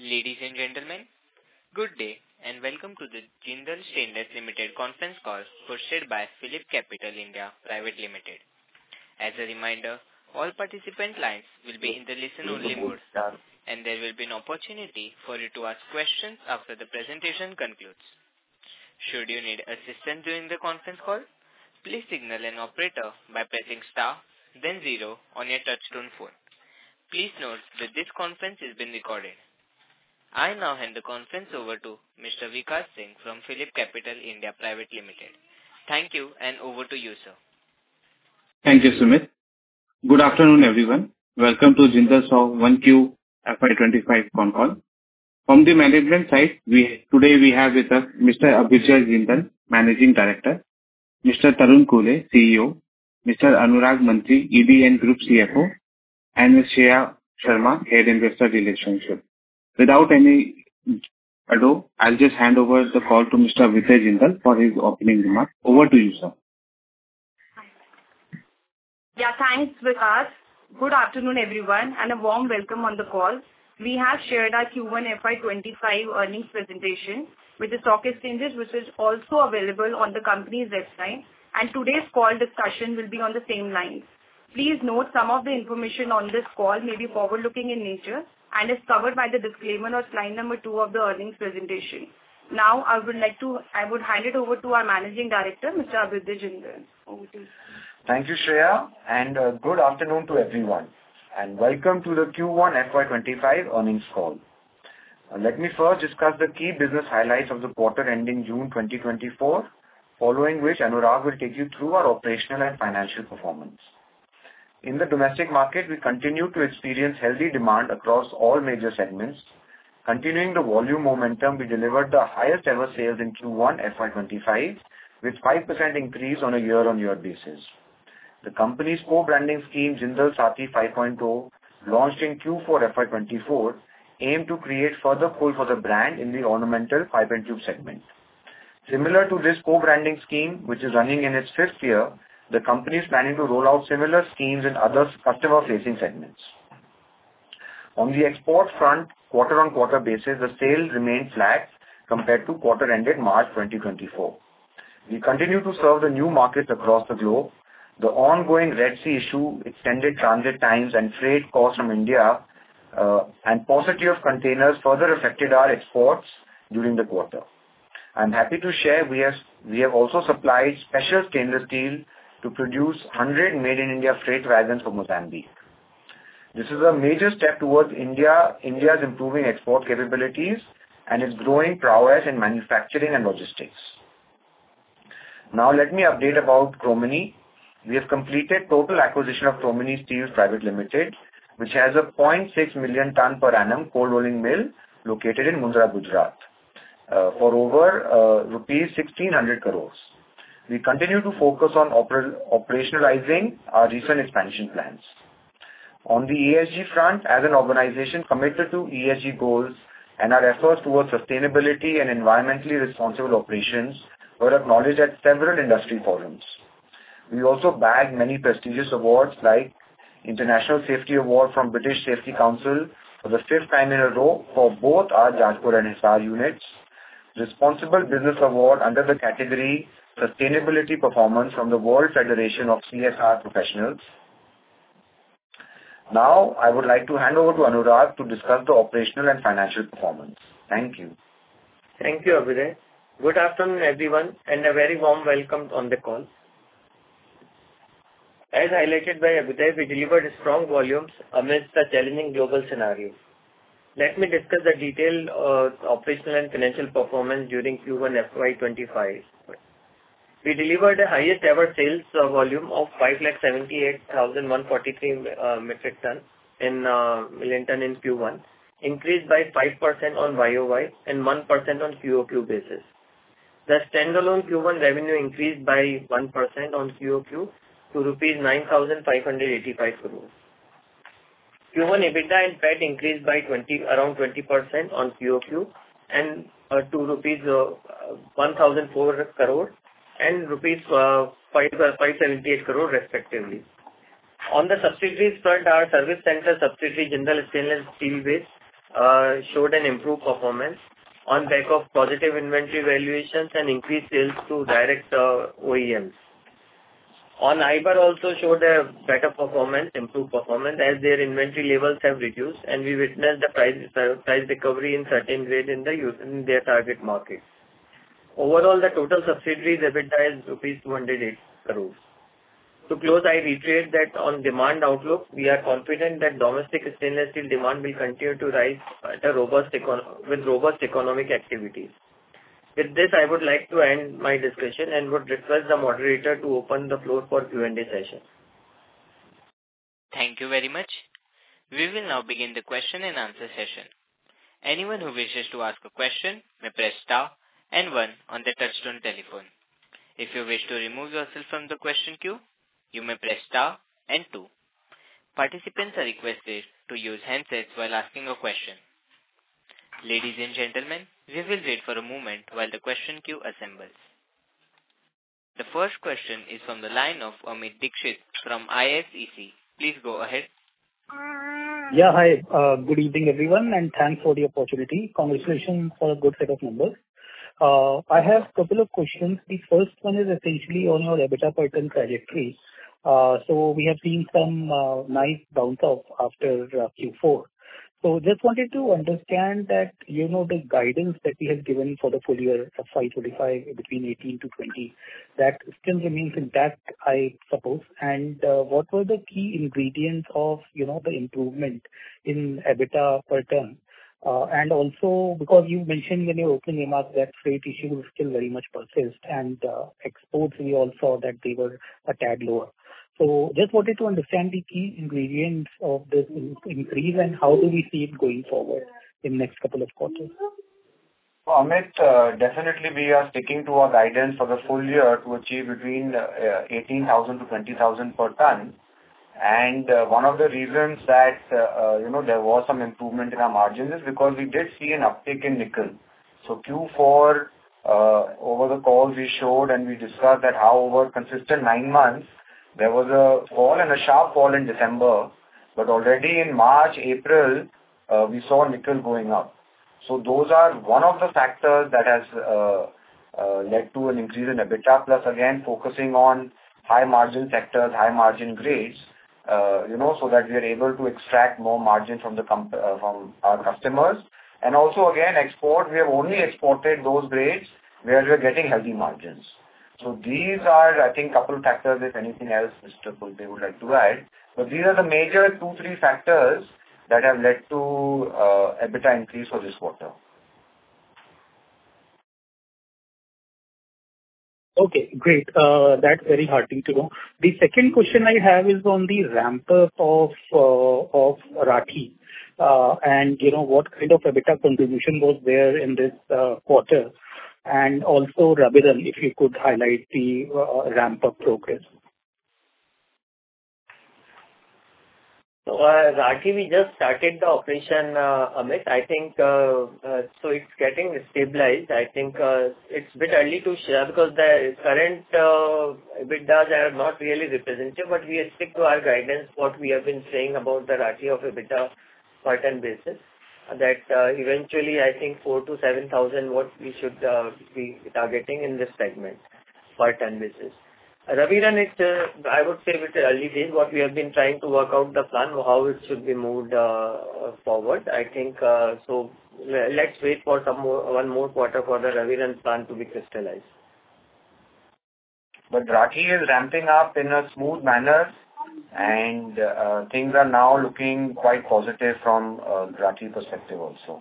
Ladies and gentlemen, good day and welcome to the Jindal Stainless Limited conference call hosted by PhillipCapital India Private Limited. As a reminder, all participant lines will be in the listen-only mode and there will be an opportunity for you to ask questions after the presentation concludes. Should you need assistance during the conference call, please signal an operator by pressing star, then 0 on your touchtone phone. Please note that this conference is being recorded. I now hand the conference over to Mr. Vikas Singh from PhillipCapital India Private Limited. Thank you and over to you, sir. Thank you, Sumit. Good afternoon, everyone. Welcome to Jindal SAW 1Q FY25 con call. From the management side, today we have with us Mr. Abhyuday Jindal, Managing Director, Mr. Tarun Khulbe, CEO, Mr. Anurag Mantri, ED and Group CFO, and Ms. Shreya Sharma, Head Investor Relations. Without any ado, I'll just hand over the call to Mr. Abhyuday Jindal for his opening remarks. Over to you, sir. Yeah, thanks, Vikas. Good afternoon, everyone, and a warm welcome on the call. We have shared our Q1 FY25 earnings presentation with the stock exchanges, which is also available on the company's website, and today's call discussion will be on the same lines. Please note some of the information on this call may be forward-looking in nature and is covered by the disclaimer or slide number 2 of the earnings presentation. Now, I would hand it over to our Managing Director, Mr. Abhyuday Jindal. Over to you. Thank you, Shreya, and good afternoon to everyone, and welcome to the Q1 FY25 earnings call. Let me first discuss the key business highlights of the quarter ending June 2024, following which Anurag will take you through our operational and financial performance. In the domestic market, we continue to experience healthy demand across all major segments. Continuing the volume momentum, we delivered the highest ever sales in Q1 FY25 with 5% increase on a year-on-year basis. The company's co-branding scheme, Jindal Saathi 5.0, launched in Q4 FY24, aimed to create further pull for the brand in the ornamental pipe and tube segment. Similar to this co-branding scheme, which is running in its 5th year, the company is planning to roll out similar schemes in other customer-facing segments. On the export front, quarter-on-quarter basis, the sales remained flat compared to quarter ended March 2024. We continue to serve the new markets across the globe. The ongoing Red Sea issue, extended transit times and freight costs from India, and paucity of containers further affected our exports during the quarter. I'm happy to share we have also supplied special stainless steel to produce 100 made in India freight wagons for Mozambique. This is a major step towards India's improving export capabilities and its growing prowess in manufacturing and logistics. Now let me update about Chromeni. We have completed total acquisition of Chromeni Steels Private Limited, which has a 0.6 million ton per annum cold rolling mill located in Mundra, Gujarat, for over rupees 1,600 crores. We continue to focus on operationalizing our recent expansion plans. On the ESG front, as an organization committed to ESG goals and our efforts towards sustainability and environmentally responsible operations were acknowledged at several industry forums. We also bagged many prestigious awards like International Safety Award from British Safety Council for the 5th time in a row for both our Jajpur and Hisar units, Responsible Business Award under the category Sustainability Performance from the World Federation of CSR Professionals. Now, I would like to hand over to Anurag to discuss the operational and financial performance. Thank you. Thank you, Abhyuday. Good afternoon, everyone, and a very warm welcome on the call. As highlighted by Abhyuday, we delivered strong volumes amidst a challenging global scenario. Let me discuss the detailed operational and financial performance during Q1 FY25. We delivered the highest ever sales volume of 578,143 metric ton in million ton in Q1, increased by 5% on YOY and 1% on QOQ basis. The standalone Q1 revenue increased by 1% on QOQ to rupees 9,585 crores. Q1 EBITDA and PAT increased by around 20% on QOQ and to rupees 1,004 crore and rupees 578 crore respectively. On the subsidiaries front, our service center subsidiary Jindal Stainless Steel Base showed an improved performance on back of positive inventory valuations and increased sales to direct OEMs. On Iber also showed a better performance, improved performance, as their inventory levels have reduced, and we witnessed the price recovery in certain grade in their target market. Overall, the total subsidiaries EBITDA is rupees 208 crores. To close, I reiterate that on demand outlook, we are confident that domestic stainless steel demand will continue to rise at a robust economic activities. With this, I would like to end my discussion and would request the moderator to open the floor for Q&A session. Thank you very much. We will now begin the question and answer session. Anyone who wishes to ask a question may press star and 1 on the touchtone telephone. If you wish to remove yourself from the question queue, you may press star and 2. Participants are requested to use handsets while asking a question. Ladies and gentlemen, we will wait for a moment while the question queue assembles. The first question is from the line of Amit Dixit from ISEC. Please go ahead. Yeah, hi. Good evening, everyone, and thanks for the opportunity. Congratulations for a good set of numbers. I have a couple of questions. The first one is essentially on your EBITDA per ton trajectory. So we have seen some nice bounce off after Q4. So just wanted to understand that, the guidance that we have given for the full year of FY25 between 18 to 20, that still remains intact, I suppose. And what were the key ingredients of, the improvement in EBITDA per ton? And also, because you mentioned in your opening remarks that freight issues still very much persist, and exports, we all saw that they were a tad lower. So just wanted to understand the key ingredients of this increase and how do we see it going forward in next couple of quarters? Amit, definitely we are sticking to our guidance for the full year to achieve between 18,000 to 20,000 per ton. And one of the reasons that, there was some improvement in our margins is because we did see an uptick in nickel. So Q4, over the calls we showed and we discussed that how over consistent 9 months, there was a fall and a sharp fall in December. But already in March, April, we saw nickel going up. So those are one of the factors that has led to an increase in EBITDA, plus again focusing on high margin sectors, high margin grades, so that we are able to extract more margin from from our customers. And also again, export, we have only exported those grades where we are getting healthy margins. So these are, I think, couple of factors, if anything else Mr. Pulpe would like to add. But these are the major 2-3 factors that have led to EBITDA increase for this quarter. Okay, great. That's very heartening to know. The second question I have is on the ramp up of Rathi. And, what kind of EBITDA contribution was there in this quarter? And also Rabirun, if you could highlight the ramp up progress. So Rathi, we just started the operation, Amit. I think so it's getting stabilized. I think it's a bit early to share because the current EBITDAs are not really representative, but we stick to our guidance, what we have been saying about the Rathi of EBITDA per ton basis. That eventually, I think 4,000 to 7,000 what we should be targeting in this segment per ton basis. Rabirun, it's I would say with the early days, what we have been trying to work out the plan, how it should be moved forward. I think so. Let's wait for one more quarter for the Rabirun plan to be crystallized. But Rathi is ramping up in a smooth manner, and things are now looking quite positive from Rathi perspective also.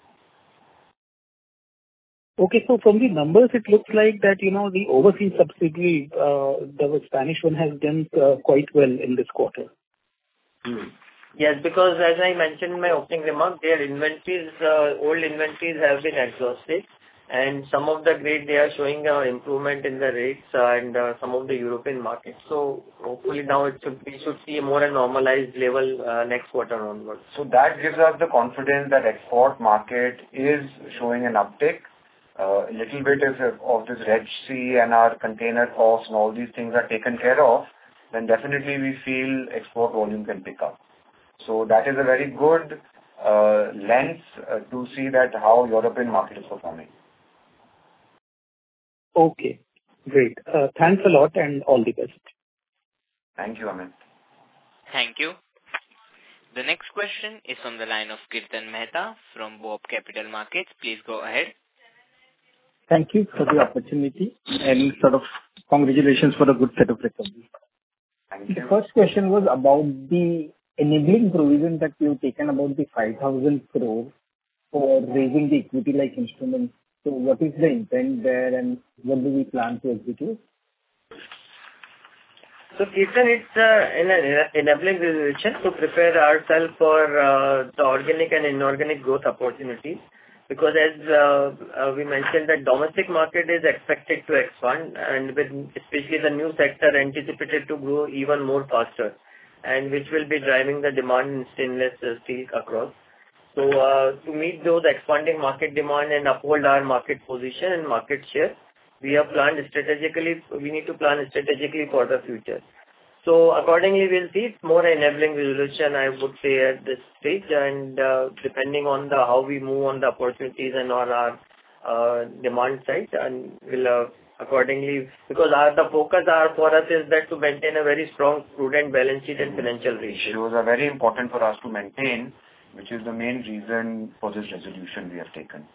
Okay, so from the numbers, it looks like that, the overseas subsidiary, the Spanish one, has done quite well in this quarter. Yes, because as I mentioned in my opening remarks, their inventories, old inventories have been exhausted, and some of the grade they are showing improvement in the rates and some of the European markets. So hopefully now we should see a more normalized level next quarter onwards. So that gives us the confidence that export market is showing an uptick. A little bit of this Red Sea and our container costs and all these things are taken care of, then definitely we feel export volume can pick up. So that is a very good lens to see that how European market is performing. Okay, great. Thanks a lot and all the best. Thank you, Amit. Thank you. The next question is from the line of Kirtan Mehta from BOB Capital Markets. Please go ahead. Thank you for the opportunity and sort of congratulations for a good set of results. Thank you. The first question was about the enabling provision that you've taken about the 5,000 crore for raising the equity-like instruments. So what is the intent there and what do we plan to execute? So, Kirtan, it's an enabling resolution to prepare ourselves for the organic and inorganic growth opportunities. Because as we mentioned, that domestic market is expected to expand, and with especially the new sector anticipated to grow even more faster, and which will be driving the demand in stainless steel across. So, to meet those expanding market demand and uphold our market position and market share, we have planned strategically. We need to plan strategically for the future. So accordingly, we'll see. It's more enabling resolution, I would say, at this stage, and depending on how we move on the opportunities and on our demand side, and we'll accordingly, because the focus for us is that to maintain a very strong, prudent balance sheet and financial ratios. Those are very important for us to maintain, which is the main reason for this resolution we have taken.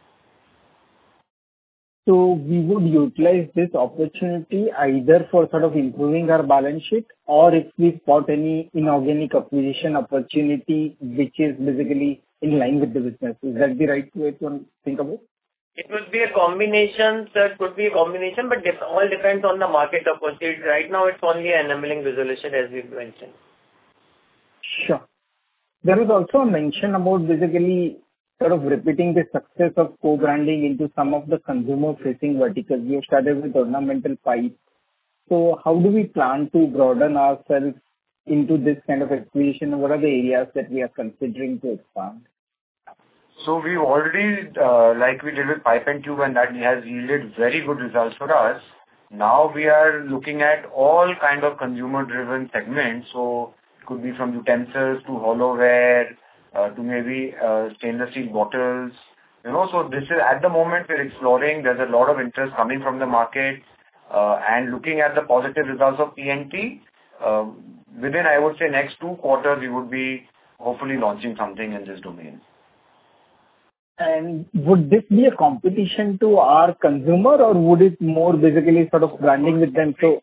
So we would utilize this opportunity either for sort of improving our balance sheet or if we spot any inorganic acquisition opportunity which is basically in line with the business. Is that the right way to think about it? It would be a combination, sir. It could be a combination, but all depends on the market opportunity. Right now, it's only an enabling resolution, as we mentioned. Sure. There was also a mention about basically sort of repeating the success of co-branding into some of the consumer-facing verticals. We have started with ornamental pipes. So how do we plan to broaden ourselves into this kind of acquisition? What are the areas that we are considering to expand? So we already, like we did with pipe and tube, and that has yielded very good results for us. Now we are looking at all kind of consumer-driven segments. So it could be from utensils to hollowware, to maybe stainless steel bottles. So this is at the moment we're exploring. There's a lot of interest coming from the market, and looking at the positive results of PNT. Within, I would say, next 2 quarters, we would be hopefully launching something in this domain. And would this be a competition to our consumer, or would it more basically sort of branding with them? So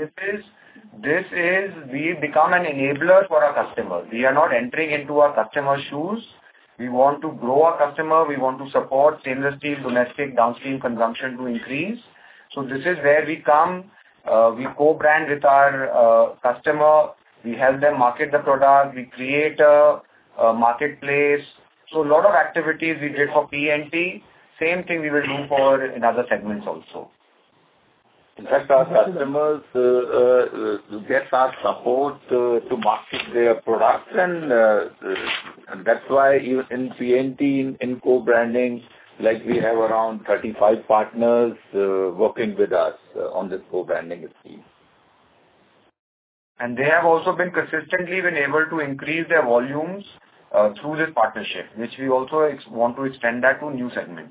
we become an enabler for our customer. We are not entering into our customer's shoes. We want to grow our customer. We want to support stainless steel domestic downstream consumption to increase. So this is where we come. We co-brand with our customer. We help them market the product. We create a marketplace. So a lot of activities we did for PNT. Same thing we will do for in other segments also. In fact, our customers get our support to market their products, and that's why even in PNT, in co-branding, like we have around 35 partners working with us on this co-branding scheme. And they have also been consistently able to increase their volumes through this partnership, which we also want to extend that to new segments.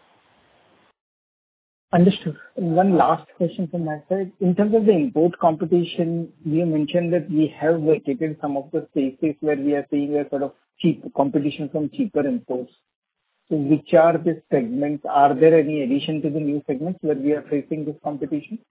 Understood. One last question from my side. In terms of the import competition, you mentioned that we have vacated some of the spaces where we are seeing a sort of cheap competition from cheaper imports. So which are the segments? Are there any addition to the new segments where we are facing this competition?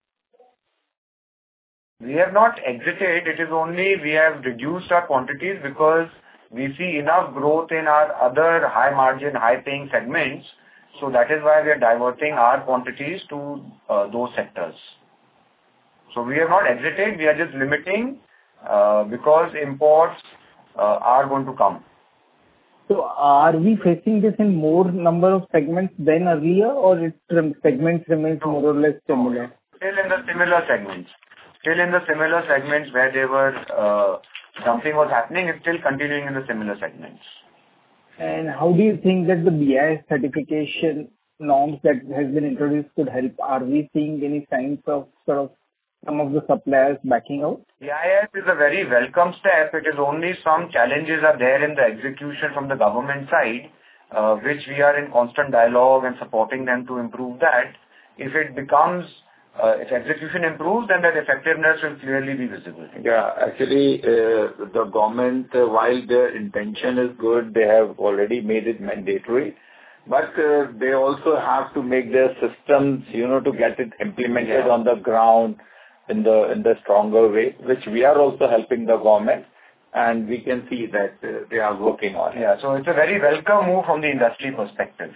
We have not exited. It is only we have reduced our quantities because we see enough growth in our other high margin, high paying segments. So that is why we are diverting our quantities to those sectors. So we have not exited. We are just limiting because imports are going to come. So are we facing this in more number of segments than earlier, or segments remains more or less similar? Still in the similar segments. Still in the similar segments where they were something was happening. It's still continuing in the similar segments. And how do you think that the BIS certification norms that has been introduced could help? Are we seeing any signs of sort of some of the suppliers backing out? EIS is a very welcome step. It is only some challenges are there in the execution from the government side, which we are in constant dialogue and supporting them to improve that. If execution improves, then that effectiveness will clearly be visible. Yeah, actually, the government, while their intention is good, they have already made it mandatory. But they also have to make their systems, to get it implemented on the ground in the stronger way, which we are also helping the government, and we can see that they are working on it. Yeah, so it's a very welcome move from the industry perspective.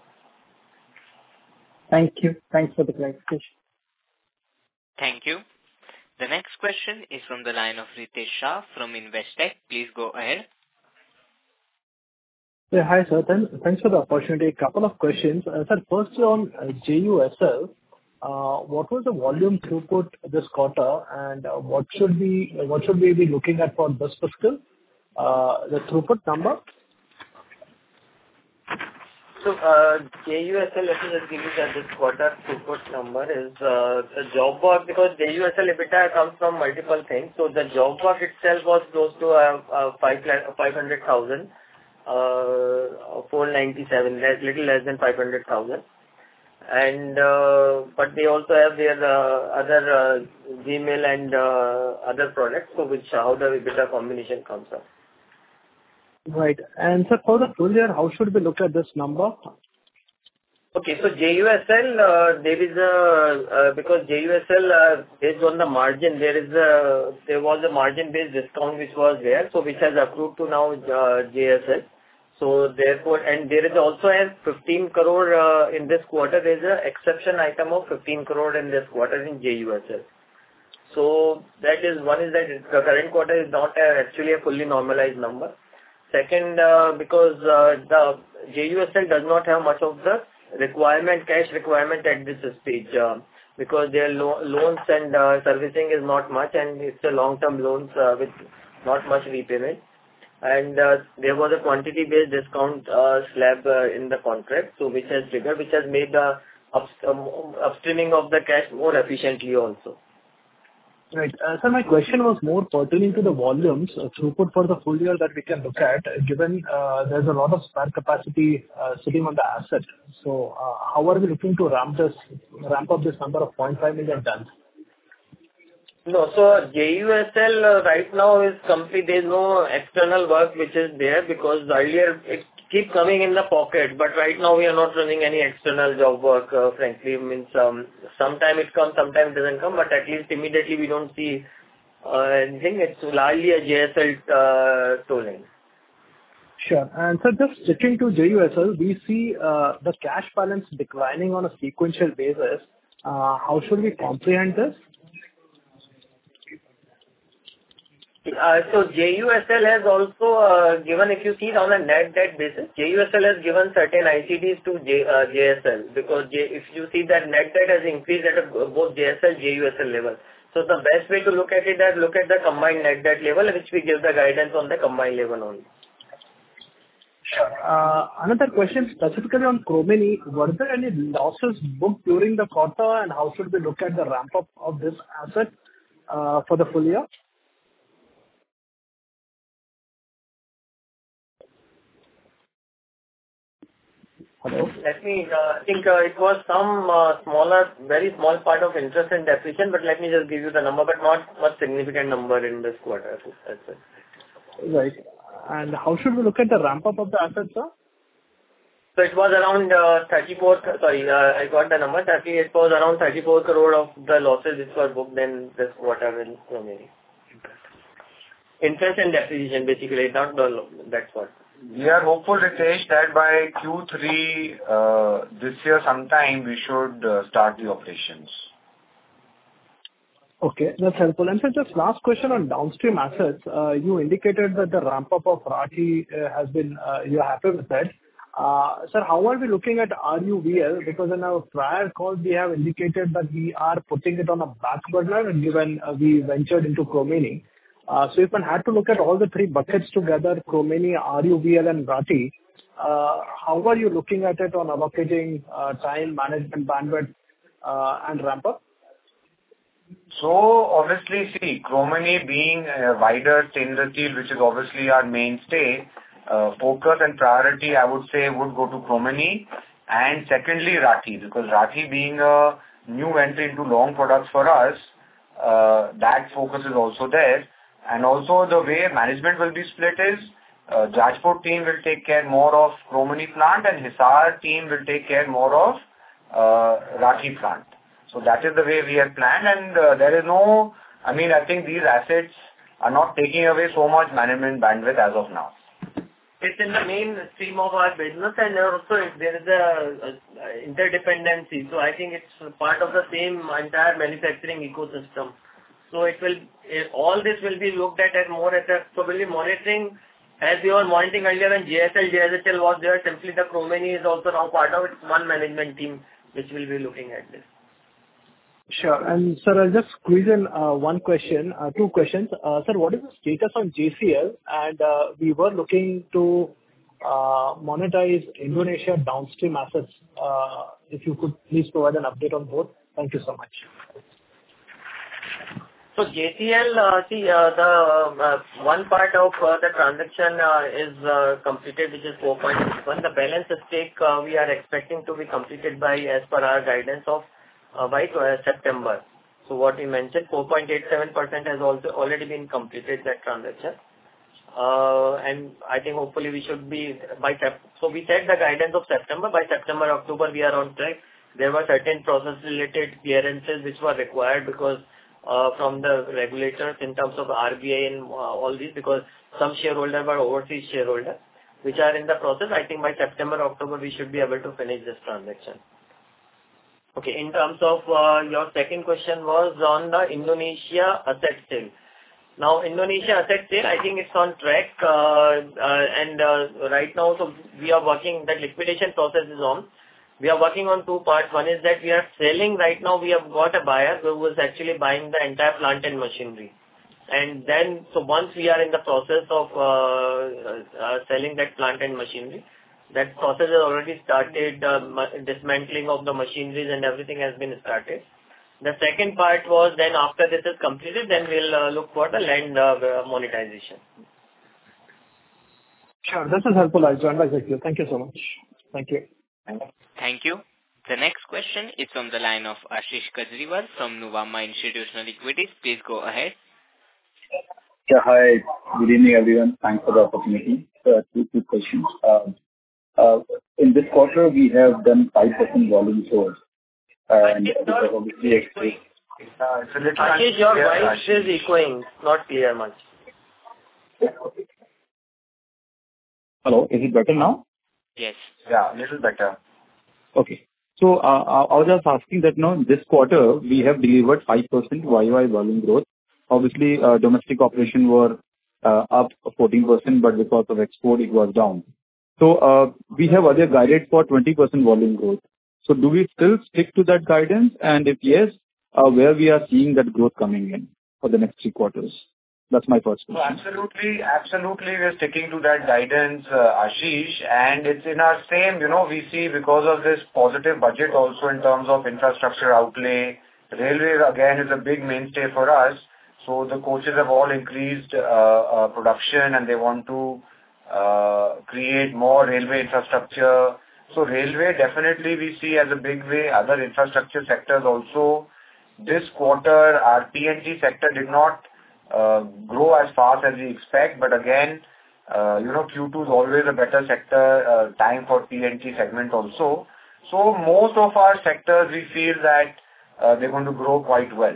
Thank you. Thanks for the clarification. Thank you. The next question is from the line of Ritesh Shah from Investec. Please go ahead. Yeah, hi, sir. Thanks for the opportunity. A couple of questions. Sir, firstly on JUSL, what was the volume throughput this quarter, and what should we be looking at for this fiscal? The throughput number? So, JUSL, let me just give you that this quarter throughput number is the job work, because JUSL EBITDA comes from multiple things. So the job work itself was close to 500,000, 497, little less than 500,000. And but they also have their other Gmail and other products, so which how the EBITDA combination comes up. Right. And sir, for the full year, how should we look at this number? Okay, so JUSL, there is because JUSL, based on the margin, there was a margin-based discount which was there, so which has accrued to now JSL. So therefore, and there is also a 15 crore in this quarter. There is an exception item of 15 crore in this quarter in JUSL. So that is one, is that the current quarter is not actually a fully normalized number. Second, because the JUSL does not have much of the cash requirement at this stage, because their loans and servicing is not much, and it's a long-term loans with not much repayment. And there was a quantity-based discount slab in the contract, so which has made the upstreaming of the cash more efficiently also. Right. Sir, my question was more pertaining to the volumes throughput for the full year that we can look at, given there's a lot of spare capacity sitting on the asset. So how are we looking to ramp up this number of 0.5 million tons? No, so JUSL right now is complete. There's no external work which is there, because earlier it keep coming in the pocket, but right now we are not running any external job work, frankly. Means sometime it comes, sometime it doesn't come, but at least immediately we don't see anything. It's largely a JSL tolling. Sure. And so just sticking to JUSL, we see the cash balance declining on a sequential basis. How should we comprehend this? So JUSL has also given, if you see on a net debt basis, JUSL has given certain ICDs to JSL, because if you see that net debt has increased at both JSL, JUSL level. So the best way to look at it is look at the combined net debt level, which we give the guidance on the combined level only. Sure. Another question specifically on Chromeni. Were there any losses booked during the quarter, and how should we look at the ramp up of this asset for the full year? Hello? Let me think it was some smaller, very small part of interest and depreciation, but let me just give you the number, but not much significant number in this quarter. That's it. Right. And how should we look at the ramp up of the assets, sir? So it was around 34, sorry, I got the number, it was around 34 crore of the losses which were booked in this quarter in Chromeni. Interest and depreciation, basically, not the, that's what. We are hopeful, Ritesh, that by Q3 this year sometime we should start the operations. Okay, that's helpful. And so just last question on downstream assets. You indicated that the ramp up of Rathi has been, you're happy with that. Sir, how are we looking at RUVL? Because in our prior call, we have indicated that we are putting it on a back burner given we ventured into Chromeni. So if one had to look at all the three buckets together, Chromeni, RUVL and Rathi, how are you looking at it on allocating time, management, bandwidth and ramp up? So obviously, see, Chromeni being a wider stainless steel, which is obviously our mainstay, focus and priority, I would say, would go to Chromeni. And secondly, Rathi, because Rathi being a new entry into long products for us, that focus is also there. And also the way management will be split is, Jajpur team will take care more of Chromeni plant and Hisar team will take care more of Rathi plant. So that is the way we have planned, and there is no, I think these assets are not taking away so much management bandwidth as of now. It's in the main stream of our business, and also there is a interdependency. So I think it's part of the same entire manufacturing ecosystem. So all this will be looked at as more as a probably monitoring, as we were monitoring earlier when JSHL was there. Simply the Chromeni is also now part of it. One management team which will be looking at this. Sure. And sir, I'll just squeeze in two questions. Sir, what is the status on JCL? And we were looking to monetize Indonesia downstream assets. If you could please provide an update on both. Thank you so much. So JCL, the one part of the transaction is completed, which is 4.61. The balance stake we are expecting to be completed by, as per our guidance, by September. So what we mentioned, 4.87% has also already been completed, that transaction. And I think hopefully we should be so we set the guidance of September. By September, October, we are on track. There were certain process-related clearances which were required because from the regulators in terms of RBI and all these, because some shareholders were overseas shareholders, which are in the process. I think by September, October, we should be able to finish this transaction. Okay, in terms of your second question was on the Indonesia asset sale. Now, Indonesia asset sale, I think it's on track, and right now, so we are working, the liquidation process is on. We are working on two parts. One is that we are selling right now. We have got a buyer who was actually buying the entire plant and machinery. And then, so once we are in the process of selling that plant and machinery, that process has already started, dismantling of the machineries and everything has been started. The second part was then after this is completed, then we'll look for the land monetization. Sure, this is helpful. I'll join back with you. Thank you so much. Thank you. Thank you. The next question is from the line of Ashish Kejriwal from Nuvama Institutional Equities. Please go ahead. Yeah, hi. Good evening, everyone. Thanks for the opportunity. Two quick questions. In this quarter, we have done 5% volume growth. And obviously, Ashish, your voice is echoing, not clear much. Hello, is it better now? Yes. Yeah, a little better. Okay. So I was just asking that now this quarter we have delivered 5% YY volume growth. Obviously, domestic operation were up 14%, but because of export it was down. So we have earlier guided for 20% volume growth. So do we still stick to that guidance? And if yes, where we are seeing that growth coming in for the next 3 quarters? That's my first question. So absolutely, we're sticking to that guidance, Ashish, and it's in our same, we see because of this positive budget also in terms of infrastructure outlay. Railway again is a big mainstay for us. So the coaches have all increased production and they want to create more railway infrastructure. So railway definitely we see as a big way. Other infrastructure sectors also. This quarter our P&T sector did not grow as fast as we expect, but again, Q2 is always a better sector time for P&T segment also. So most of our sectors we feel that they're going to grow quite well.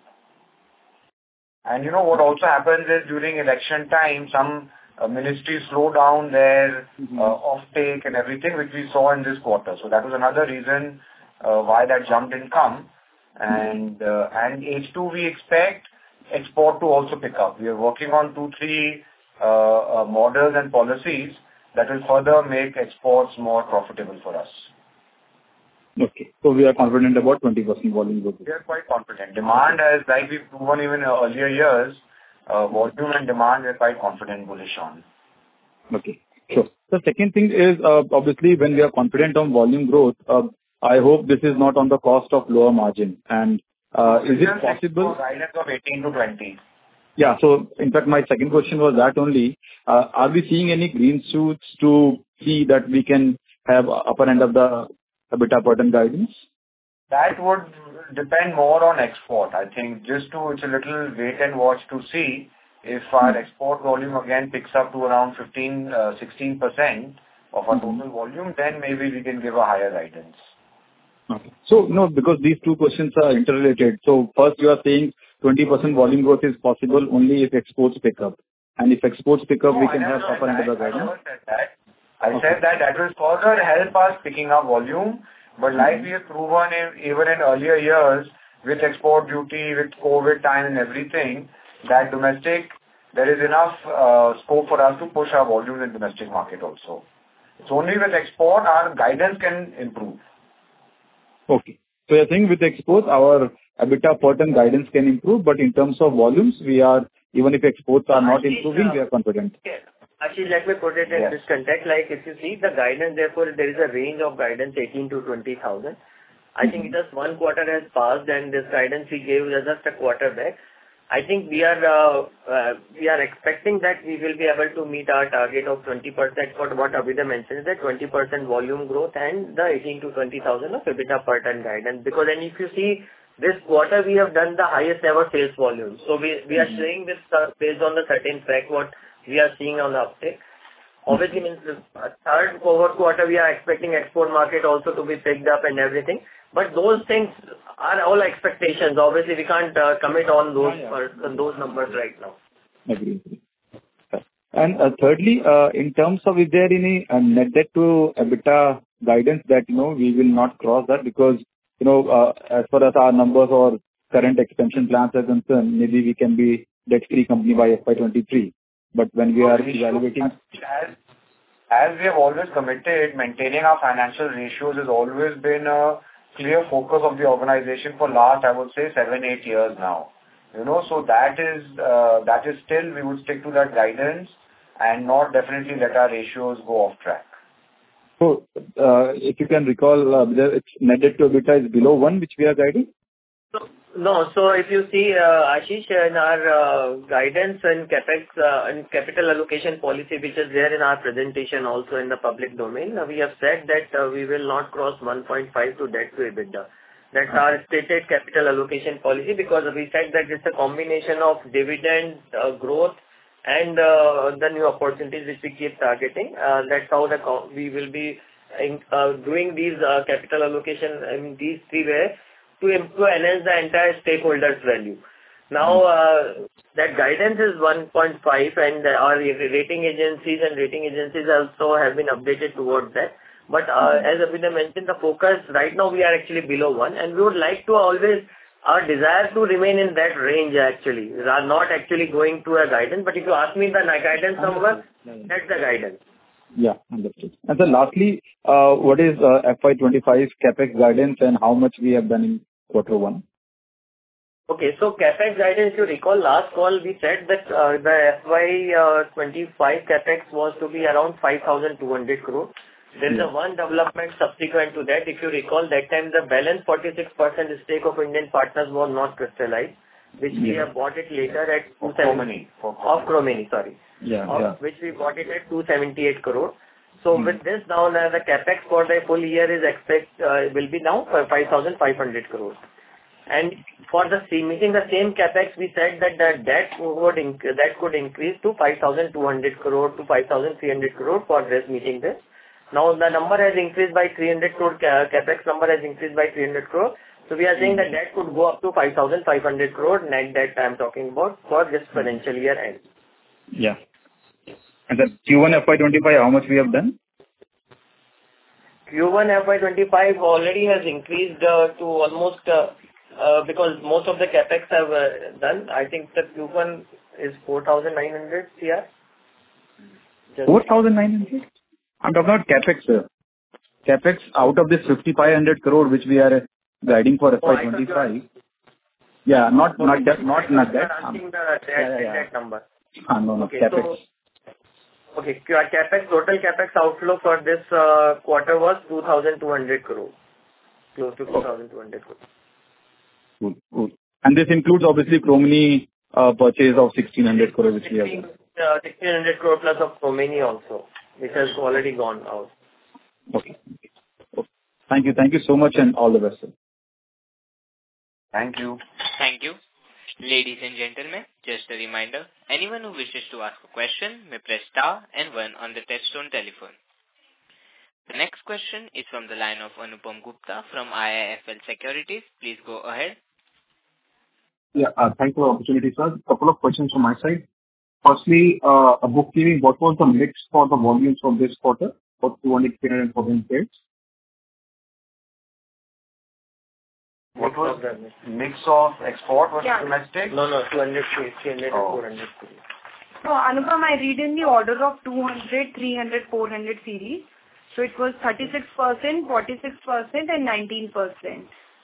And what also happens is during election time, some ministries slow down their offtake and everything, which we saw in this quarter. So that was another reason why that jump didn't come. And H2 we expect export to also pick up. We are working on 2-3 models and policies that will further make exports more profitable for us. Okay. So we are confident about 20% volume growth. We are quite confident. Demand has, like we've proven even earlier years, volume and demand we are quite confident bullish on. Okay. Sure. The second thing is, obviously when we are confident on volume growth, I hope this is not on the cost of lower margin. And Is it possible? Guidance of 18 to 20. Yeah. So in fact, my second question was that only, are we seeing any green shoots to see that we can have upper end of the EBITDA per ton guidance? That would depend more on export. I think it's a little wait and watch to see if our export volume again picks up to around 16% of our total volume, then maybe we can give a higher guidance. Okay. So, no, because these two questions are interrelated. So first you are saying 20% volume growth is possible only if exports pick up. And if exports pick up, we can have upper end of the guidance. I never said that. I said that will further help us picking up volume. But like we have proven even in earlier years, with export duty, with COVID time and everything, that domestic, there is enough scope for us to push our volumes in domestic market also. It's only with export our guidance can improve. Okay. So you're saying with exports, our EBITDA per ton guidance can improve, but in terms of volumes, we are, even if exports are not improving, we are confident. Yes. Actually, let me put it in this context. Like if you see the guidance, therefore there is a range of guidance 18 to 20,000. I think just one quarter has passed and this guidance we gave was just a quarter back. I think we are expecting that we will be able to meet our target of 20% for what Abhyuday mentioned, that 20% volume growth and the 18 to 20,000 of EBITDA per ton guidance. Because then if you see this quarter, we have done the highest ever sales volume. So we are saying this based on the certain fact what we are seeing on the uptick. Obviously, means third quarter we are expecting export market also to be picked up and everything. But those things are all expectations. Obviously, we can't commit on those numbers right now. Agree. And thirdly, in terms of, is there any net debt to EBITDA guidance that, we will not cross that because, as far as our numbers or current expansion plans are concerned, maybe we can be debt-free company by FY23. But when we are evaluating... As we have always committed, maintaining our financial ratios has always been a clear focus of the organization for last, I would say, 7-8 years now. So that is still, we would stick to that guidance and not definitely let our ratios go off track. So, if you can recall, it's net debt to EBITDA is below 1, which we are guiding? No. So if you see, Ashish, in our guidance and capex and capital allocation policy, which is there in our presentation also in the public domain, we have said that we will not cross 1.5 to debt to EBITDA. That's our stated capital allocation policy because we said that it's a combination of dividend growth and the new opportunities which we keep targeting. That's how we will be doing these capital allocation in these three ways to enhance the entire stakeholders' value. Now, that guidance is 1.5 and our rating agencies also have been updated towards that. But as Abhyuday mentioned, the focus right now we are actually below 1 and we would like to always, our desire to remain in that range actually. We are not actually going to a guidance, but if you ask me the guidance number, that's the guidance. Yeah, understood. And then lastly, what is FY25 capex guidance and how much we have done in quarter 1? Okay, so capex guidance, you recall last call we said that the FY25 capex was to be around 5,200 crore. There is one development subsequent to that. If you recall that time the balance 46% stake of Indian partners was not crystallized, which we have bought it later at Of Chromeni, sorry. Yeah. Which we bought it at 278 crore. So with this now the capex for the full year is will be now 5,500 crore. And for meeting the same capex, we said that the debt could increase to 5,200 crore to 5,300 crore for this meeting this. Now the number has increased by 300 crore, capex number has increased by 300 crore. So we are saying that debt could go up to 5,500 crore net debt I am talking about for this financial year end. Yeah. And the Q1 FY25, how much we have done? Q1 FY25 already has increased to almost, because most of the capex have done, I think the Q1 is 4,900 CR. 4,900? I'm talking about capex, sir. Capex out of this 5,500 crore which we are guiding for FY25. Yeah, not that. Asking the debt number. No, capex. Total capex outflow for this quarter was 2,200 crore. Close to 2,200 crore. Cool. Cool. And this includes obviously Chromeni purchase of 1,600 crore, which we have done. 1,600 crore plus of Chromeni also, which has already gone out. Okay. Thank you. Thank you so much, and all the best, sir. Thank you. Thank you. Ladies and gentlemen, just a reminder, anyone who wishes to ask a question may press star and 1 on the touchtone telephone. The next question is from the line of Anupam Gupta from IIFL Securities. Please go ahead. Yeah, thanks for the opportunity, sir. A couple of questions from my side. Firstly, a bookkeeping, what was the mix for the volumes of this quarter for 200, 300 and 400 pairs? What was the mix of export versus domestic? No, 200, 300 and 400. So, Anupam, I read in the order of 200, 300, 400 series. So it was 36%, 46% and 19%.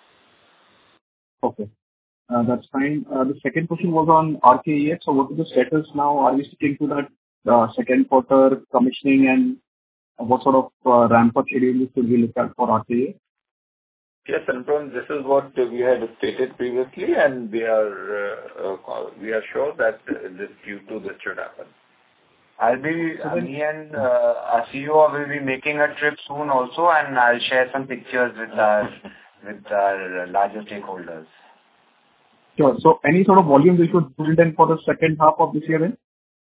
Okay. That's fine. The second question was on RKEF. So what is the status now? Are we sticking to that second quarter commissioning, and what sort of ramp-up schedule should we look at for RKEF? Yes, Anupam, this is what we had stated previously, and we are sure that this Q2 this should happen. Me and our CEO will be making a trip soon also, and I'll share some pictures with our larger stakeholders. Sure. So any sort of volume we should build in for the second half of this year then?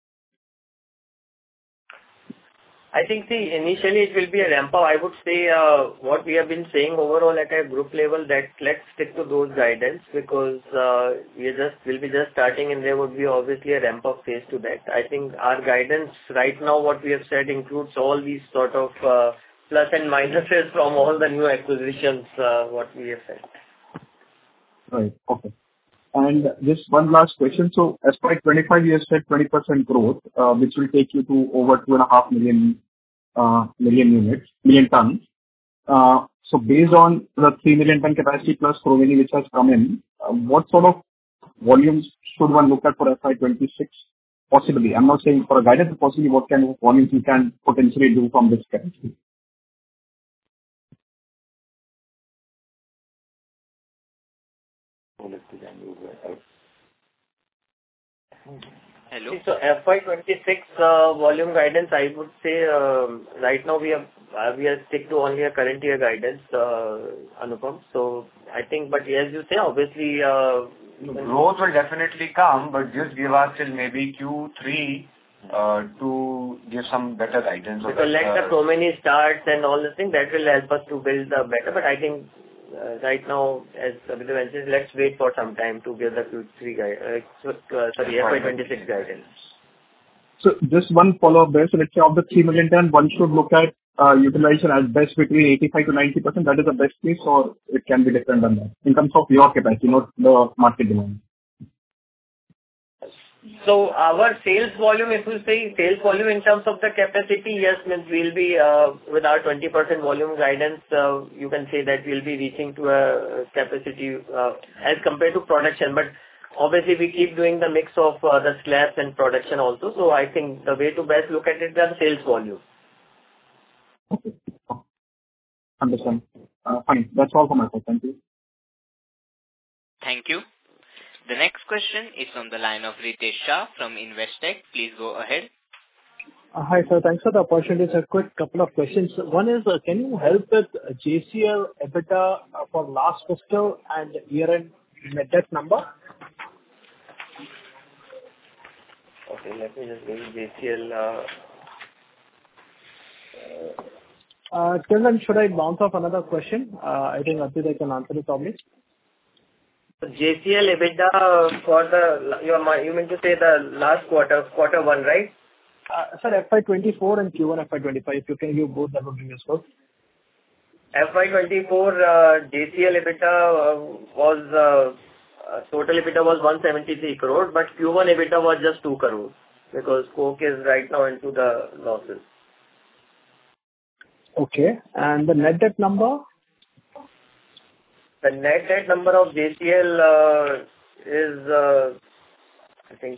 I think, initially it will be a ramp up. I would say what we have been saying overall at a group level, that let's stick to those guidance, because we'll be just starting, and there would be obviously a ramp up phase to that. I think our guidance right now, what we have said, includes all these sort of plus and minuses from all the new acquisitions, what we have said. Right. Okay. And just one last question. So as per 25 years said 20% growth, which will take you to over 2.5 million tons. So based on the 3 million ton capacity plus Chromeni which has come in, what sort of volumes should one look at for FY26? Possibly, I'm not saying for a guidance, but possibly what kind of volumes you can potentially do from this capacity? Hello. So FY26 volume guidance, I would say right now we are stick to only a current year guidance, Anupam. So I think, but as you say, obviously growth will definitely come, but just give us till maybe Q3 to give some better guidance. Because let the Chromeni starts and all this thing, that will help us to build the better. But I think right now, as Abhinav mentioned, let's wait for some time to give the Q3 FY26 guidance. So just one follow-up there. So let's say of the 3 million ton, one should look at utilization at best between 85 to 90%. That is the best case, or it can be different than that in terms of your capacity, not the market demand. So our sales volume, if you say sales volume in terms of the capacity, yes, means we'll be with our 20% volume guidance, you can say that we'll be reaching to a capacity as compared to production. But obviously we keep doing the mix of the slabs and production also. So I think the way to best look at it is the sales volume. Okay. Understand. Fine. That's all for my side. Thank you. Thank you. The next question is from the line of Ritesh Shah from Investec. Please go ahead. Hi, sir. Thanks for the opportunity, sir. Quick couple of questions. One is, can you help with JCL EBITDA for last fiscal and year-end net debt number? Okay, let me just give you JCL. Till then, should I bounce off another question? I think Abhinav can answer it probably. JCL EBITDA for the, you mean to say the last quarter one, right? Sir, FY24 and Q1 FY25, if you can give both, that would be useful. FY24 JCL EBITDA was total EBITDA was 173 crore, but Q1 EBITDA was just 2 crore because Coke is right now into the losses. Okay, and the net debt number? The net debt number of JCL is, I think,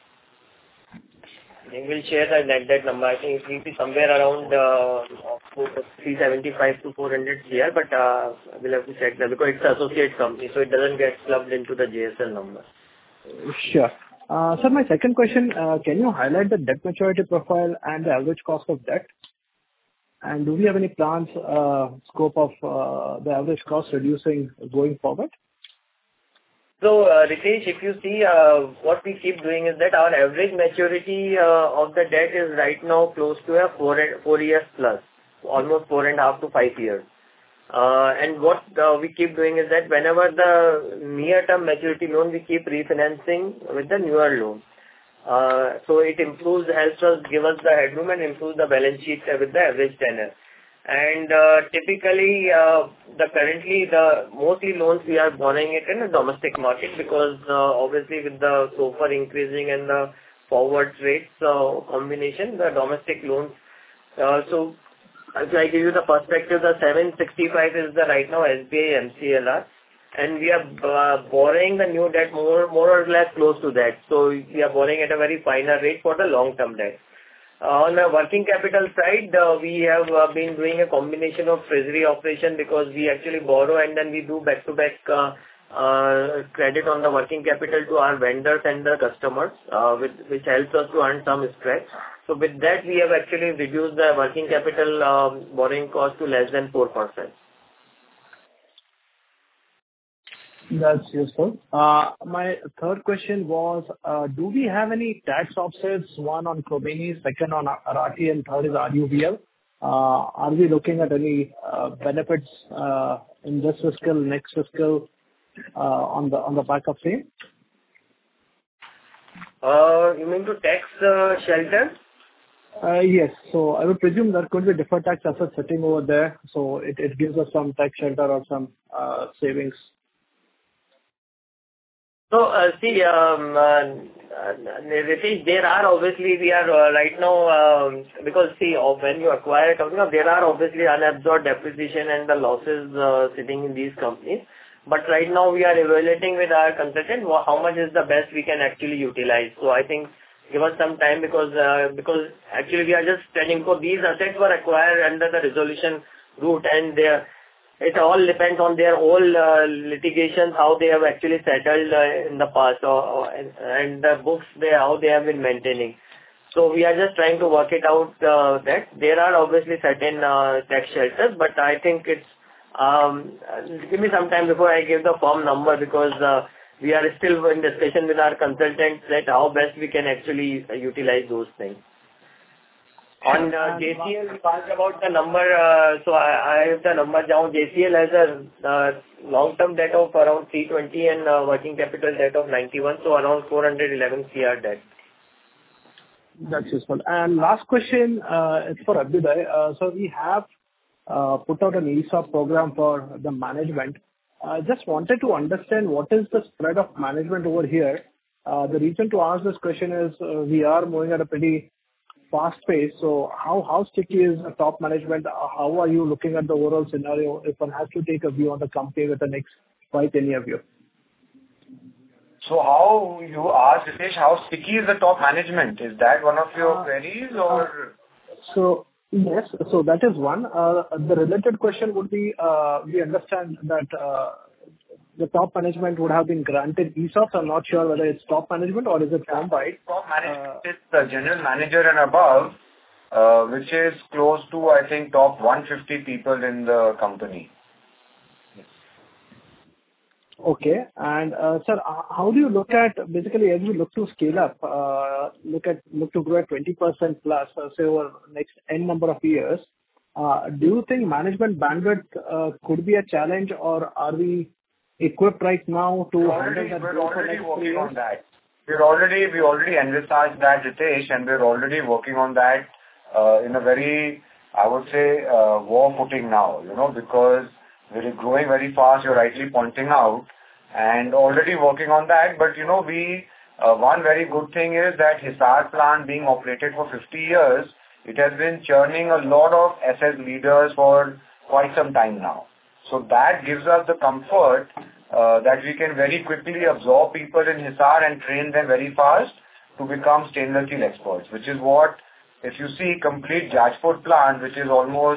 we'll share the net debt number. I think it will be somewhere around 450 375 to 400 CR, but we'll have to check that because it's an associate company, so it doesn't get clubbed into the JSL number. Sure. Sir, my second question, can you highlight the debt maturity profile and the average cost of debt? And do we have any plans, scope of the average cost reducing going forward? So, Ritesh, if you see, what we keep doing is that our average maturity of the debt is right now close to 4 years plus, almost 4.5 to 5 years. And what we keep doing is that whenever the near-term maturity loan, we keep refinancing with the newer loan. So it helps us give us the headroom and improves the balance sheet with the average tenor. And typically, currently the mostly loans we are borrowing it in the domestic market because obviously with the SOFR increasing and the forward rates combination, the domestic loans. So if I give you the perspective, the 765 is the right now SBI MCLR, and we are borrowing the new debt more or less close to that. So we are borrowing at a very finer rate for the long-term debt. On the working capital side, we have been doing a combination of treasury operation because we actually borrow and then we do back-to-back credit on the working capital to our vendors and the customers, which helps us to earn some spread. So with that, we have actually reduced the working capital borrowing cost to less than 4%. That's useful. My third question was, do we have any tax offsets, one on Chromeni, second on Rathi, and third is RUVL? Are we looking at any benefits in this fiscal, next fiscal, on the back of same? You mean to tax shelter? Yes. So I would presume there could be deferred tax assets sitting over there, so it gives us some tax shelter or some savings. So, see, Ritesh, there are obviously, we are right now, because see, when you acquire a company, there are obviously unabsorbed depreciation and the losses sitting in these companies. But right now we are evaluating with our consultant how much is the best we can actually utilize. So I think give us some time because actually we are just telling for these assets were acquired under the resolution route and it all depends on their whole litigations, how they have actually settled in the past and the books how they have been maintaining. So we are just trying to work it out that there are obviously certain tax shelters, but I think it's give me some time before I give the firm number because we are still in discussion with our consultants that how best we can actually utilize those things. On JCL, we asked about the number, so I have the number down. JCL has a long-term debt of around 320 and working capital debt of 91, so around 411 CR debt. That's useful. And last question is for Abhyuday. So we have put out an ESOP program for the management. Just wanted to understand what is the spread of management over here. The reason to ask this question is we are moving at a pretty fast pace. So how sticky is the top management? How are you looking at the overall scenario if one has to take a view on the company with the next 5-10 view? So how you asked, Ritesh, how sticky is the top management? Is that one of your queries or? So yes, so that is one. The related question would be, we understand that the top management would have been granted ESOPs. I'm not sure whether it's top management or is it firm-wide. Top management is the general manager and above, which is close to, I think, top 150 people in the company. Okay. And sir, how do you look at basically as you look to scale up, look to grow at 20% plus, say over next n number of years? Do you think management bandwidth could be a challenge, or are we equipped right now to handle that growth for next 3 years? On that. We already envisaged that, Ritesh, and we're already working on that in a very, I would say, war footing now, because we're growing very fast, you're rightly pointing out, and already working on that. But, one very good thing is that Hisar plant being operated for 50 years, it has been churning a lot of SS leaders for quite some time now. So that gives us the comfort that we can very quickly absorb people in Hisar and train them very fast to become stainless steel experts, which is what, if you see complete Jajpur plant, which is almost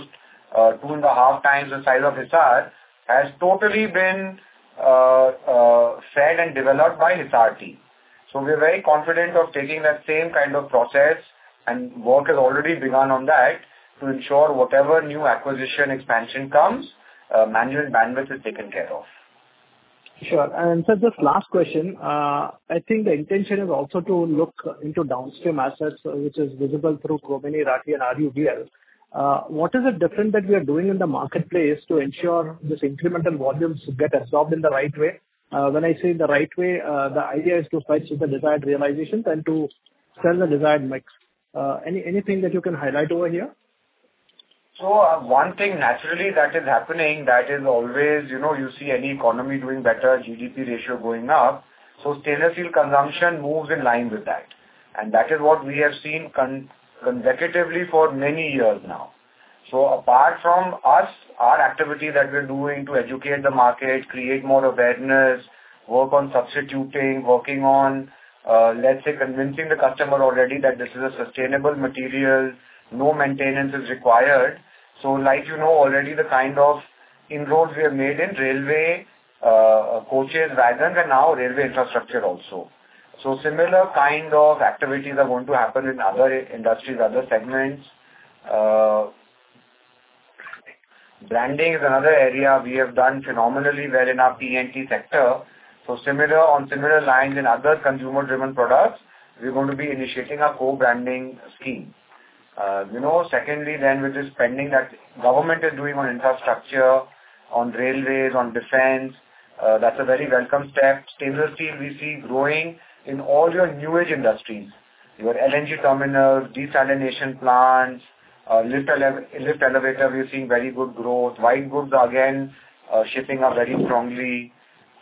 2.5 times the size of Hisar, has totally been fed and developed by Hisar team. So we're very confident of taking that same kind of process, and work has already begun on that to ensure whatever new acquisition expansion comes, management bandwidth is taken care of. Sure. And sir, just last question. I think the intention is also to look into downstream assets, which is visible through Chromeni, Rathi, and RUBL. What is it different that we are doing in the marketplace to ensure this incremental volumes get absorbed in the right way? When I say the right way, the idea is to fetch the desired realizations and to sell the desired mix. Anything that you can highlight over here? So one thing naturally that is happening, that is always, you see any economy doing better, GDP ratio going up. So stainless steel consumption moves in line with that. And that is what we have seen consecutively for many years now. So apart from us, our activity that we're doing to educate the market, create more awareness, work on substituting, working on, let's say, convincing the customer already that this is a sustainable material, no maintenance is required. So like already the kind of inroads we have made in railway, coaches, wagons, and now railway infrastructure also. So similar kind of activities are going to happen in other industries, other segments. Branding is another area we have done phenomenally well in our P&T sector. So on similar lines in other consumer-driven products, we're going to be initiating a co-branding scheme. Secondly, then with this spending that government is doing on infrastructure, on railways, on defense, that's a very welcome step. Stainless steel we see growing in all your new age industries. Your LNG terminals, desalination plants, lift elevator, we're seeing very good growth. White goods are again shipping up very strongly.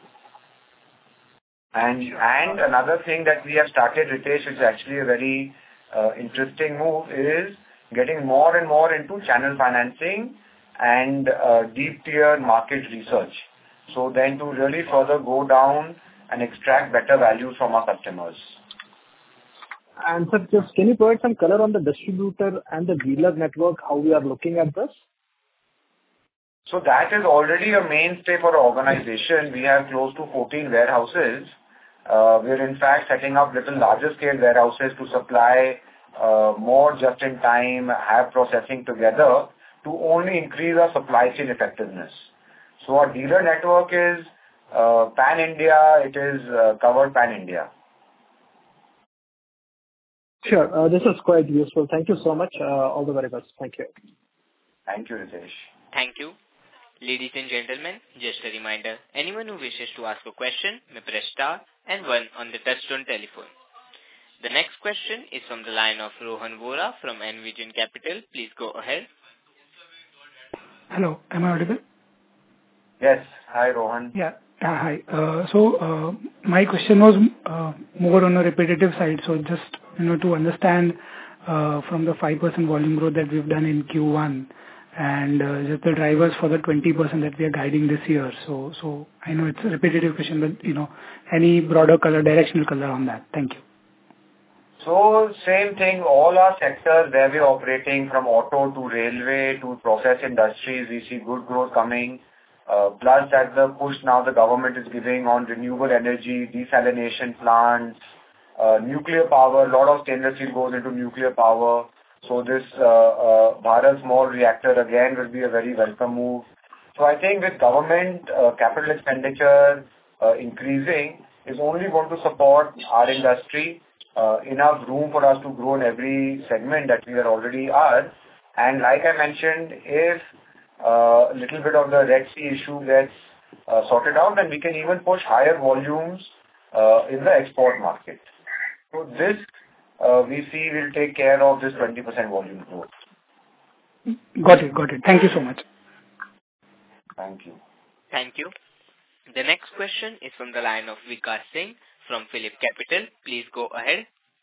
And another thing that we have started, Ritesh, which is actually a very interesting move, is getting more and more into channel financing and deep tier market research. So then to really further go down and extract better values from our customers. And sir, just can you provide some color on the distributor and the dealer network, how we are looking at this? So that is already a mainstay for our organization. We have close to 14 warehouses. We're in fact setting up little larger scale warehouses to supply more just in time, have processing together to only increase our supply chain effectiveness. So our dealer network is pan-India, it is covered pan-India. Sure, this is quite useful. Thank you so much. All the very best. Thank you. Thank you, Ritesh. Thank you. Ladies and gentlemen, just a reminder, anyone who wishes to ask a question may press star and 1 on the touchtone telephone. The next question is from the line of Rohan Vora from Envision Capital. Please go ahead. Hello, am I audible? Yes. Hi, Rohan. Yeah. Hi. So my question was more on a repetitive side. So just to understand from the 5% volume growth that we've done in Q1 and just the drivers for the 20% that we are guiding this year. So I know it's a repetitive question, but any broader color, directional color on that. Thank you. So same thing, all our sectors where we're operating from auto to railway to process industries, we see good growth coming. Plus that the push now the government is giving on renewable energy, desalination plants, nuclear power, a lot of stainless steel goes into nuclear power. So this Bharat small reactor again will be a very welcome move. So I think with government capital expenditure increasing is only going to support our industry, enough room for us to grow in every segment that we already are. And like I mentioned, if a little bit of the Red Sea issue gets sorted out, then we can even push higher volumes in the export market. So this we see will take care of this 20% volume growth. Got it. Thank you so much. Thank you. Thank you. The next question is from the line of Vikas Singh from Phillip Capital. Please go ahead.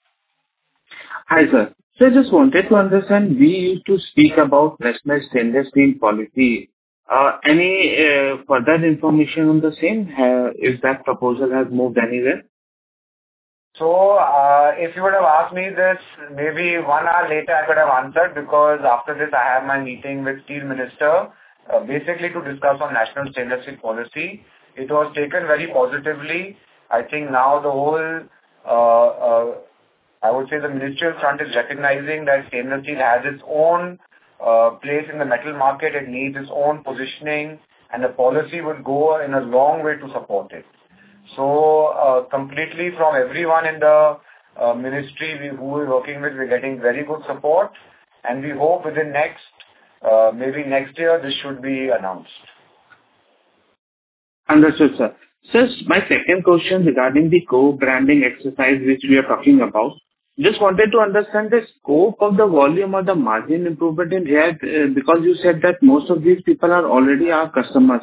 Hi, sir. So I just wanted to understand, we used to speak about national stainless steel policy. Any further information on the same? If that proposal has moved anywhere? So, if you would have asked me this maybe 1 hour later, I could have answered, because after this I have my meeting with Steel Minister, basically to discuss on National Stainless Steel Policy. It was taken very positively. I think now the whole, I would say the ministerial front is recognizing that stainless steel has its own place in the metal market. It needs its own positioning, and the policy would go in a long way to support it. So, completely from everyone in the ministry who we're working with, we're getting very good support, and we hope within maybe next year, this should be announced. Understood, sir. Sir, my second question regarding the co-branding exercise which we are talking about. Just wanted to understand the scope of the volume or the margin improvement in here, because you said that most of these people are already our customers.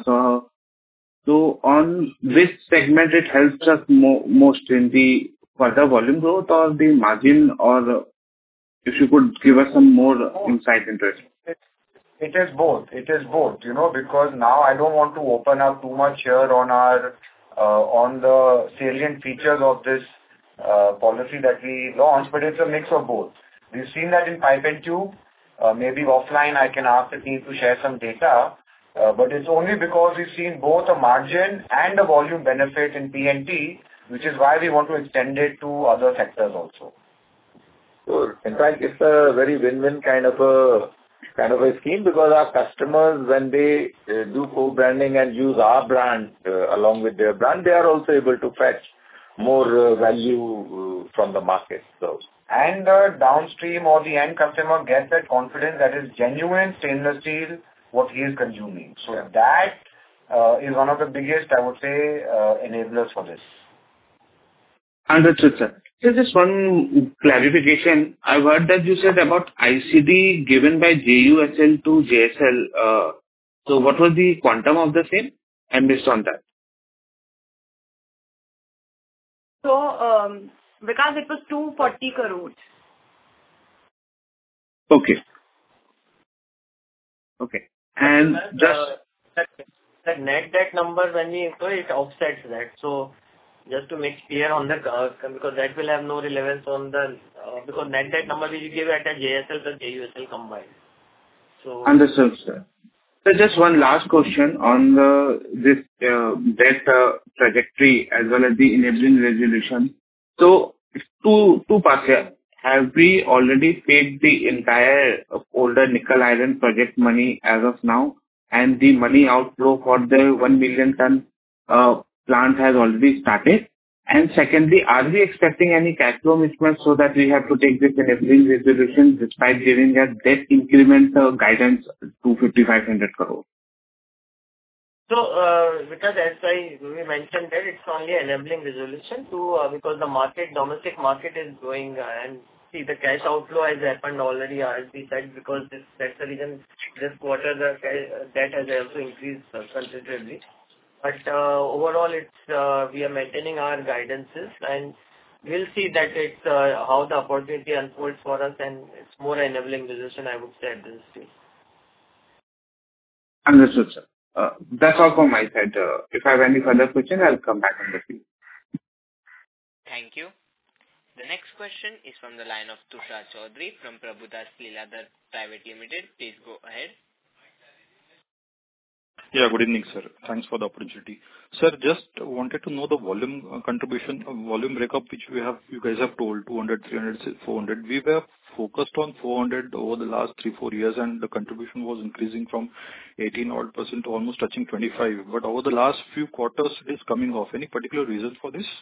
So on which segment it helps us most in the further volume growth or the margin, or if you could give us some more insight into it. It is both. It is both, because now I don't want to open up too much here on our on the salient features of this policy that we launched, but it's a mix of both. We've seen that in pipe and tube. Maybe offline I can ask the team to share some data, but it's only because we've seen both a margin and a volume benefit in P&T, which is why we want to extend it to other sectors also. So, in fact, it's a very win-win kind of a scheme, because our customers, when they do co-branding and use our brand along with their brand, they are also able to fetch more value from the market. So, and the downstream or the end customer gets that confidence that is genuine stainless steel what he is consuming. So that is one of the biggest, I would say, enablers for this. Understood, sir. So just one clarification. I've heard that you said about ICD given by JUSL to JSL. So what was the quantum of the same? I missed on that. So, because it was 240 crores. Okay. And just the net debt number, when we include it, offsets that. So just to make clear on the because that will have no relevance on the because net debt number we give at a JSL plus JUSL combined. So understood, sir. So just one last question on this debt trajectory as well as the enabling resolution. So two parts here. Have we already paid the entire older nickel iron project money as of now, and the money outflow for the 1 million ton plant has already started? And secondly, are we expecting any cash flow mismatch so that we have to take this enabling resolution despite giving a debt increment guidance to 5,500 crore? So, because as we mentioned that it's only enabling resolution because the domestic market is growing, and see the cash outflow has happened already, as we said, because that's the reason this quarter the debt has also increased considerably. But overall, we are maintaining our guidances, and we'll see that it's how the opportunity unfolds for us, and it's more enabling resolution, I would say, at this stage. Understood, sir. That's all from my side. If I have any further question, I'll come back on the field. Thank you. The next question is from the line of Tushar Chaudhary from Prabhudas Lilladher Private Limited. Please go ahead. Yeah, good evening, sir. Thanks for the opportunity. Sir, just wanted to know the volume contribution, volume breakup, which you guys have told, 200, 300, 400. We were focused on 400 over the last 3-4 years, and the contribution was increasing from 18% to almost touching 25. But over the last few quarters, it is coming off. Any particular reason for this?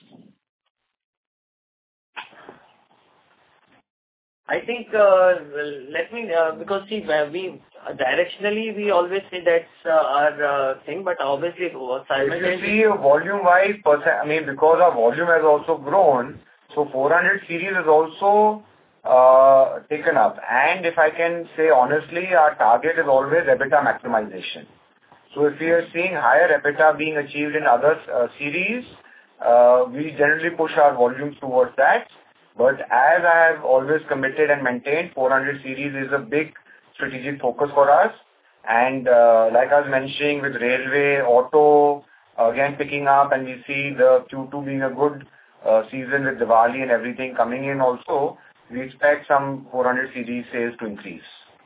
I think, because see, directionally, we always say that's our thing, but obviously, if you see volume-wise, because our volume has also grown, so 400 series is also taken up. And if I can say honestly, our target is always EBITDA maximization. So if we are seeing higher EBITDA being achieved in other series, we generally push our volumes towards that. But as I have always committed and maintained, 400 series is a big strategic focus for us. And like I was mentioning, with railway, auto, again picking up, and we see the Q2 being a good season with Diwali and everything coming in also, we expect some 400 series sales to increase.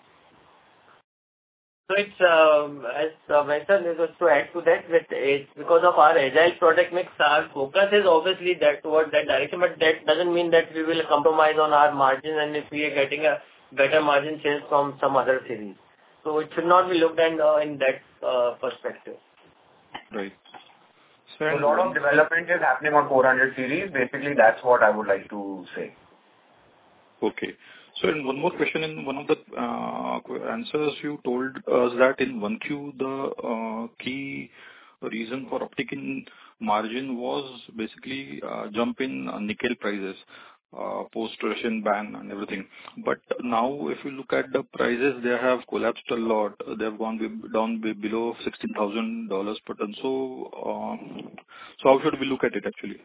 So it's, as mentioned, just to add to that, it's because of our agile product mix, our focus is obviously that towards that direction, but that doesn't mean that we will compromise on our margin and if we are getting a better margin sales from some other series. So it should not be looked at in that perspective. Right. So a lot of development is happening on 400 series. Basically, that's what I would like to say. Okay. So in one more question, in one of the answers you told us that in 1Q, the key reason for uptick in margin was basically jump in nickel prices, post-Russian ban and everything. But now if you look at the prices, they have collapsed a lot. They have gone down below $16,000 per ton. So how should we look at it actually?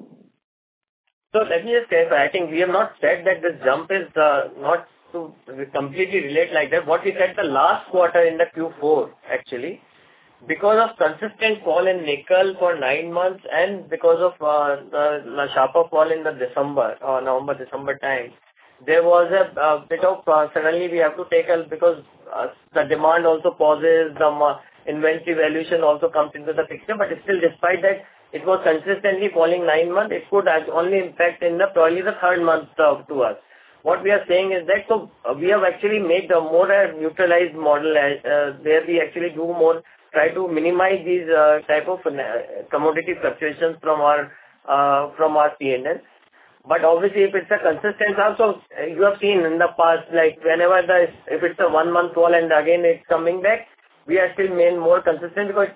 So let me just clarify. I think we have not said that this jump is not to completely relate like that. What we said the last quarter in the Q4 actually, because of consistent fall in nickel for 9 months and because of the sharper fall in the November-December time, there was a bit of suddenly we have to take because the demand also pauses, the inventory valuation also comes into the picture. But still, despite that, it was consistently falling 9 months. It could only impact in probably the third month to us. What we are saying is that so we have actually made a more neutralized model where we actually do more, try to minimize these type of commodity fluctuations from our P&L. But obviously, if it's a consistent also, you have seen in the past, like whenever if it's a 1 month fall and again it's coming back, we are still made more consistent because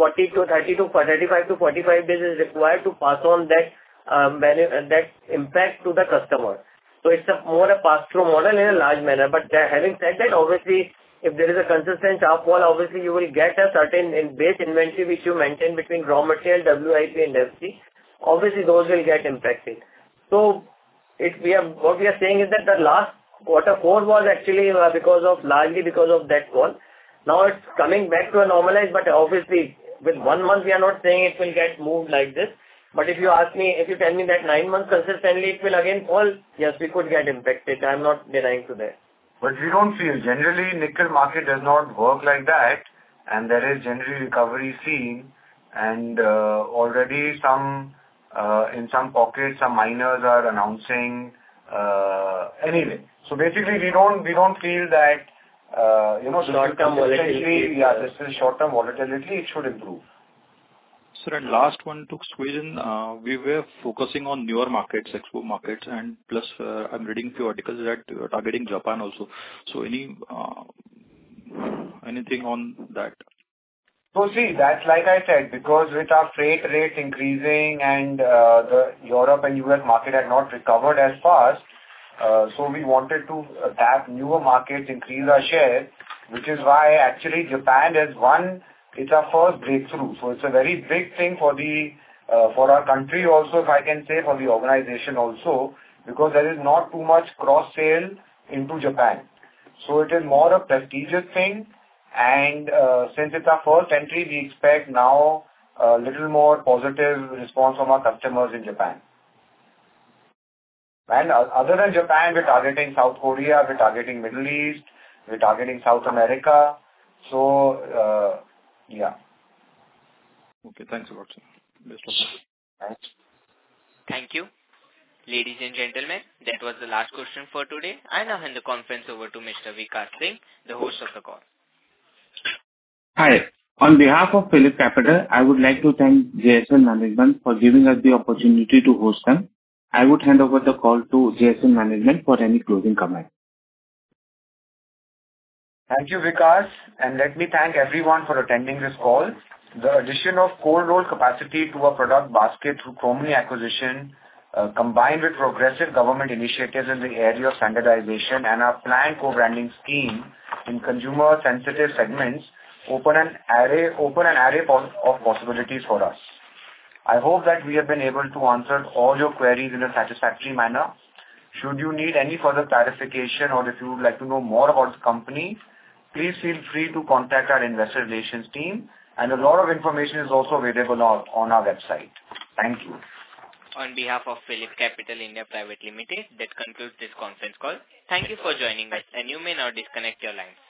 35 to 45 days is required to pass on that impact to the customer. So it's more a pass-through model in a large manner. But having said that, obviously, if there is a consistent sharp fall, obviously you will get a certain base inventory which you maintain between raw material, WIP and FC. Obviously, those will get impacted. So what we are saying is that the last quarter 4 was actually largely because of that fall. Now it's coming back to a normalized, but obviously with 1 month we are not saying it will get moved like this. But if you tell me that 9 months consistently it will again fall, yes, we could get impacted. I'm not denying to that. But we don't feel, generally nickel market does not work like that, and there is generally recovery seen, and already in some pockets some miners are announcing anyway. So basically we don't feel that short-term volatility. Yeah, this is short-term volatility. It should improve. Sir, and last one to squeeze in, we were focusing on newer markets, export markets, and plus I'm reading few articles that you are targeting Japan also. So anything on that? So see, that's like I said, because with our freight rates increasing and the Europe and US market had not recovered as fast, so we wanted to tap newer markets, increase our share, which is why actually Japan is it's our first breakthrough. So it's a very big thing for our country also, if I can say, for the organization also, because there is not too much cross sale into Japan. So it is more a prestigious thing, and since it's our first entry, we expect now a little more positive response from our customers in Japan. And other than Japan, we're targeting South Korea, we're targeting Middle East, we're targeting South America. So, yeah. Okay, thanks a lot, sir. Best of luck. Thanks. Thank you. Ladies and gentlemen, that was the last question for today. I now hand the conference over to Mr. Vikas Singh, the host of the call. Hi. On behalf of Phillip Capital, I would like to thank JSL Management for giving us the opportunity to host them. I would hand over the call to JSL Management for any closing comment. Thank you, Vikas, and let me thank everyone for attending this call. The addition of cold roll capacity to our product basket through Chromeni acquisition, combined with progressive government initiatives in the area of standardization and our planned co-branding scheme in consumer-sensitive segments, open an array of possibilities for us. I hope that we have been able to answer all your queries in a satisfactory manner. Should you need any further clarification or if you would like to know more about the company, please feel free to contact our investor relations team, and a lot of information is also available on our website. Thank you. On behalf of PhillipCapital India Private Limited, that concludes this conference call. Thank you for joining us, and you may now disconnect your lines.